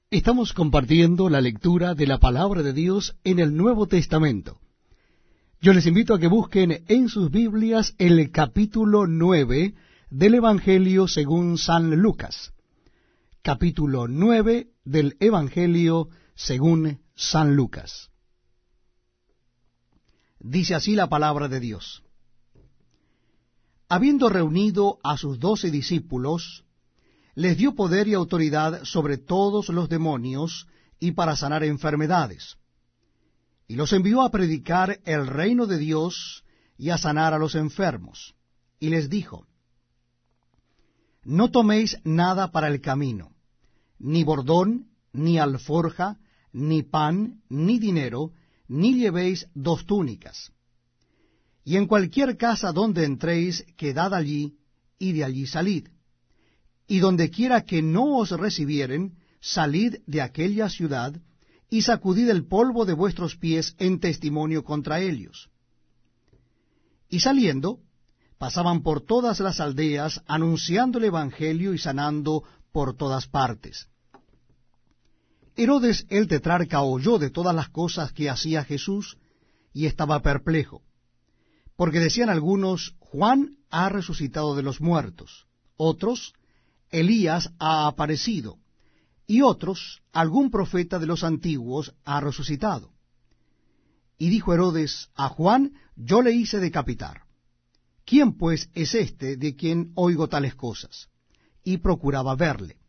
Estamos compartiendo la lectura de la palabra de Dios en el Nuevo Testamento. Yo les invito a que busquen en sus Biblias el capítulo 9 del Evangelio según San Lucas. Capítulo 9 del Evangelio según San Lucas. Dice así la palabra de Dios. Habiendo reunido a sus 12 discípulos, les dio poder y autoridad sobre todos los demonios y para sanar enfermedades. Y los envió a predicar el reino de Dios y a sanar a los enfermos. Y les dijo, no toméis nada para el camino, ni bordón, ni alforja, ni pan, ni dinero, ni llevéis 2 túnicas. Y en cualquier casa donde entréis, quedad allí, y de allí salid. Y donde quiera que no os recibieren, salid de aquella ciudad, y sacudid el polvo de vuestros pies en testimonio contra ellos. Y saliendo, pasaban por todas las aldeas, anunciando el Evangelio y sanando por todas partes. Herodes el tetrarca oyó de todas las cosas que hacía Jesús, y estaba perplejo, porque decían algunos, Juan ha resucitado de los muertos, otros, Elías ha aparecido, y otros, algún profeta de los antiguos ha resucitado. Y dijo Herodes a Juan, yo le hice decapitar. ¿Quién pues es este de quien oigo tales cosas? Y procuraba verle.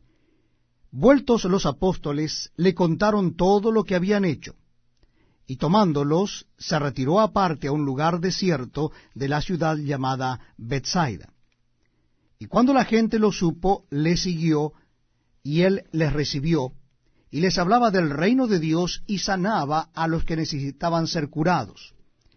Vueltos los apóstoles, le contaron todo lo que habían hecho, y tomándolos, se retiró aparte a un lugar desierto de la ciudad llamada Betsaida. Y cuando la gente lo supo, le siguió, y él les recibió, y les hablaba del reino de Dios, y sanaba a los que necesitaban ser curados.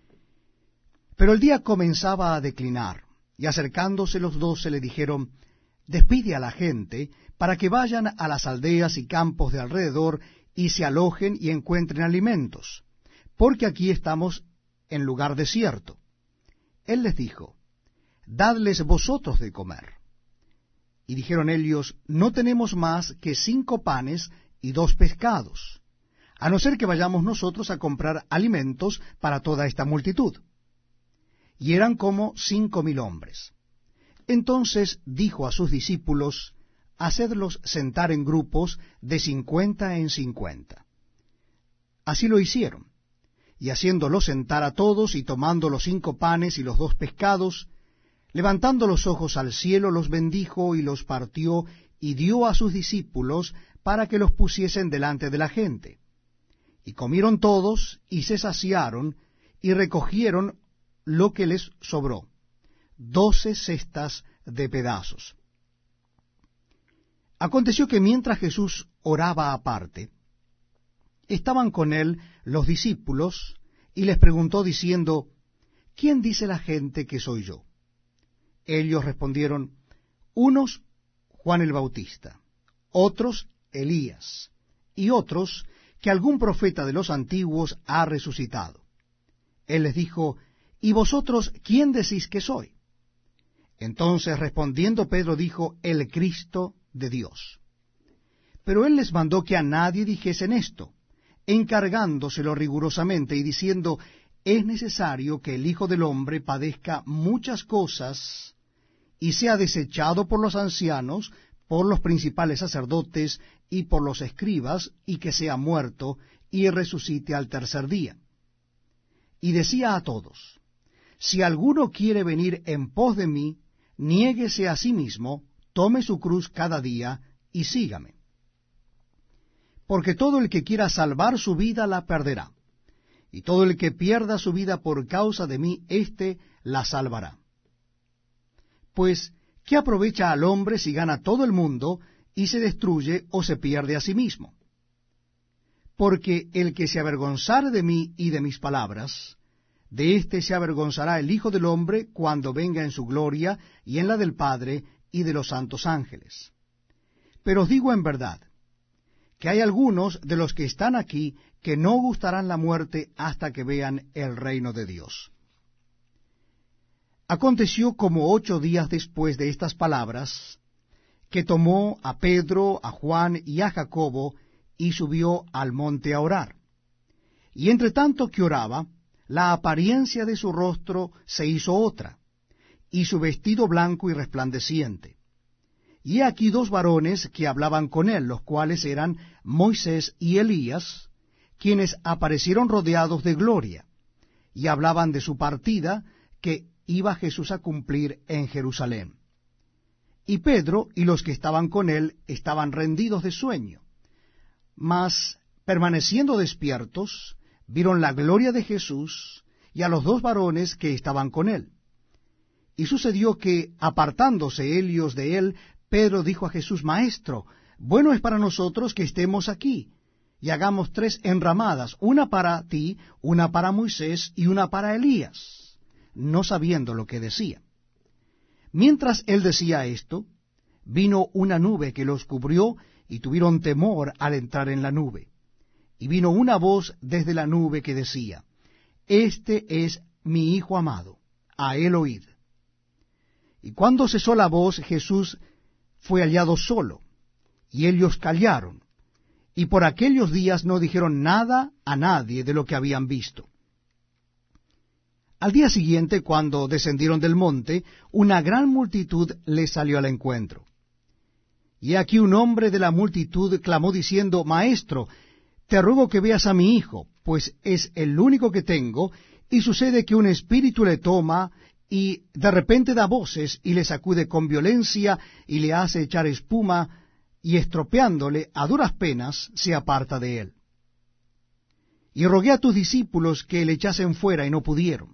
Pero el día comenzaba a declinar, y acercándose los 12 le dijeron, despide a la gente, para que vayan a las aldeas y campos de alrededor, y se alojen y encuentren alimentos, porque aquí estamos en lugar desierto. Él les dijo, dadles vosotros de comer. Y dijeron ellos, no tenemos más que 5 panes y 2 pescados, a no ser que vayamos nosotros a comprar alimentos para toda esta multitud. Y eran como 5,000 hombres. Entonces dijo a sus discípulos, hacedlos sentar en grupos de 50 en 50. Así lo hicieron, y haciéndolos sentar a todos, y tomando los 5 panes y los 2 pescados, levantando los ojos al cielo, los bendijo y los partió, y dio a sus discípulos para que los pusiesen delante de la gente. Y comieron todos, y se saciaron, y recogieron lo que les sobró, 12 cestas de pedazos. Aconteció que mientras Jesús oraba aparte, estaban con él los discípulos, y les preguntó diciendo, ¿quién dice la gente que soy yo? Ellos respondieron, unos Juan el Bautista, otros Elías, y otros que algún profeta de los antiguos ha resucitado. Él les dijo, ¿y vosotros quién decís que soy? Entonces respondiendo Pedro dijo, el Cristo de Dios. Pero él les mandó que a nadie dijesen esto, encargándoselo rigurosamente y diciendo, es necesario que el Hijo del Hombre padezca muchas cosas y sea desechado por los ancianos, por los principales sacerdotes y por los escribas, y que sea muerto y resucite al tercer día. Y decía a todos, si alguno quiere venir en pos de mí, niéguese a sí mismo, tome su cruz cada día y sígame. Porque todo el que quiera salvar su vida la perderá, y todo el que pierda su vida por causa de mí, éste la salvará. Pues, ¿qué aprovecha al hombre si gana todo el mundo y se destruye o se pierde a sí mismo? Porque el que se avergonzare de mí y de mis palabras, de éste se avergonzará el Hijo del Hombre cuando venga en su gloria y en la del Padre y de los santos ángeles. Pero os digo en verdad, que hay algunos de los que están aquí que no gustarán la muerte hasta que vean el reino de Dios. Aconteció como 8 días después de estas palabras, que tomó a Pedro, a Juan y a Jacobo, y subió al monte a orar. Y entre tanto que oraba, la apariencia de su rostro se hizo otra, y su vestido blanco y resplandeciente. Y he aquí dos varones que hablaban con él, los cuales eran Moisés y Elías, quienes aparecieron rodeados de gloria, y hablaban de su partida que iba Jesús a cumplir en Jerusalén. Y Pedro y los que estaban con él estaban rendidos de sueño, mas permaneciendo despiertos, vieron la gloria de Jesús y a los dos varones que estaban con él. Y sucedió que, apartándose ellos de él, Pedro dijo a Jesús: Maestro, bueno es para nosotros que estemos aquí, y hagamos 3 enramadas, una para ti, una para Moisés y una para Elías, no sabiendo lo que decía. Mientras él decía esto, vino una nube que los cubrió, y tuvieron temor al entrar en la nube. Y vino una voz desde la nube que decía: Este es mi Hijo amado, a él oíd. Y cuando cesó la voz, Jesús fue hallado solo, y ellos callaron, y por aquellos días no dijeron nada a nadie de lo que habían visto. Al día siguiente, cuando descendieron del monte, una gran multitud les salió al encuentro. Y aquí un hombre de la multitud clamó diciendo: Maestro, te ruego que veas a mi hijo, pues es el único que tengo, y sucede que un espíritu le toma, y de repente da voces, y le sacude con violencia, y le hace echar espuma, y estropeándole a duras penas, se aparta de él. Y rogué a tus discípulos que le echasen fuera, y no pudieron.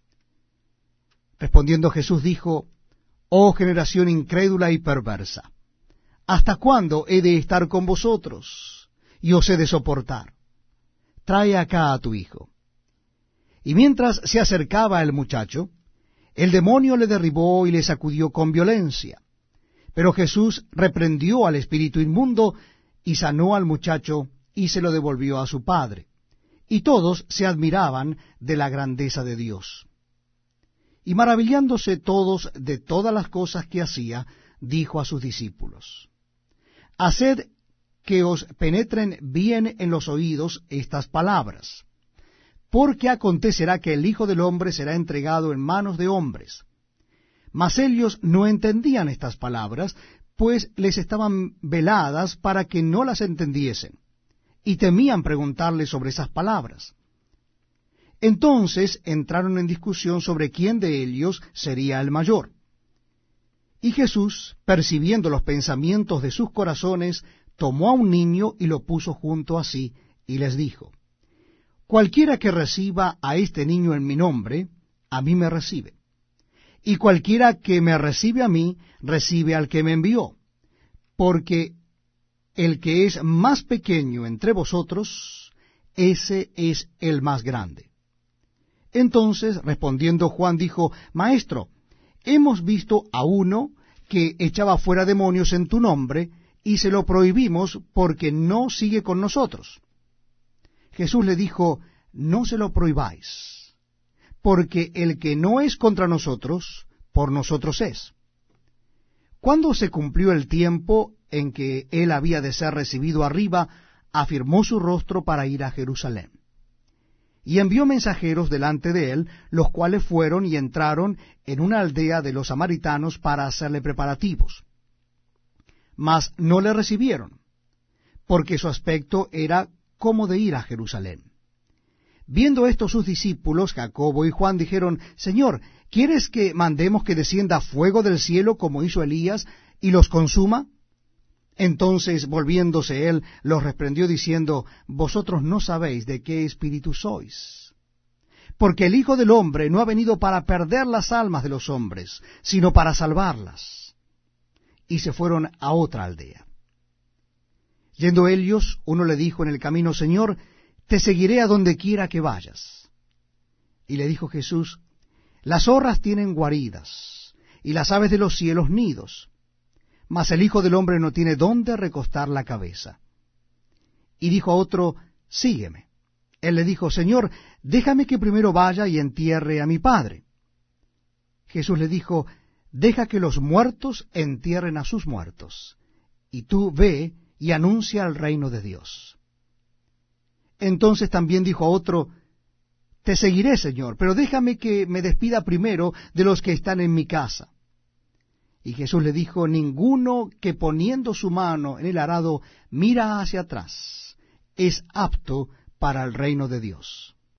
Respondiendo Jesús dijo: Oh generación incrédula y perversa, ¿hasta cuándo he de estar con vosotros, y os he de soportar? Trae acá a tu hijo. Y mientras se acercaba el muchacho, el demonio le derribó y le sacudió con violencia. Pero Jesús reprendió al espíritu inmundo, y sanó al muchacho, y se lo devolvió a su padre. Y todos se admiraban de la grandeza de Dios. Y maravillándose todos de todas las cosas que hacía, dijo a sus discípulos: Haced que os penetren bien en los oídos estas palabras, porque acontecerá que el Hijo del Hombre será entregado en manos de hombres. Mas ellos no entendían estas palabras, pues les estaban veladas para que no las entendiesen, y temían preguntarle sobre esas palabras. Entonces entraron en discusión sobre quién de ellos sería el mayor. Y Jesús, percibiendo los pensamientos de sus corazones, tomó a un niño y lo puso junto a sí, y les dijo: Cualquiera que reciba a este niño en mi nombre, a mí me recibe. Y cualquiera que me recibe a mí, recibe al que me envió. Porque el que es más pequeño entre vosotros, ese es el más grande. Entonces, respondiendo Juan, dijo: Maestro, hemos visto a uno que echaba fuera demonios en tu nombre, y se lo prohibimos porque no sigue con nosotros. Jesús le dijo: No se lo prohibáis, porque el que no es contra nosotros, por nosotros es. Cuando se cumplió el tiempo en que él había de ser recibido arriba, afirmó su rostro para ir a Jerusalén. Y envió mensajeros delante de él, los cuales fueron y entraron en una aldea de los samaritanos para hacerle preparativos. Mas no le recibieron, porque su aspecto era como de ir a Jerusalén. Viendo esto sus discípulos, Jacobo y Juan, dijeron: Señor, ¿quieres que mandemos que descienda fuego del cielo como hizo Elías y los consuma? Entonces, volviéndose él, los reprendió diciendo: Vosotros no sabéis de qué espíritu sois, porque el Hijo del Hombre no ha venido para perder las almas de los hombres, sino para salvarlas. Y se fueron a otra aldea. Yendo ellos, uno le dijo en el camino: Señor, te seguiré a donde quiera que vayas. Y le dijo Jesús: Las zorras tienen guaridas, y las aves de los cielos nidos, mas el Hijo del Hombre no tiene dónde recostar la cabeza. Y dijo a otro: Sígueme. Él le dijo: Señor, déjame que primero vaya y entierre a mi padre. Jesús le dijo: deja que los muertos entierren a sus muertos, y tú ve y anuncia el reino de Dios. Entonces también dijo a otro, te seguiré, Señor, pero déjame que me despida primero de los que están en mi casa. Y Jesús le dijo, ninguno que poniendo su mano en el arado mira hacia atrás es apto para el reino de Dios.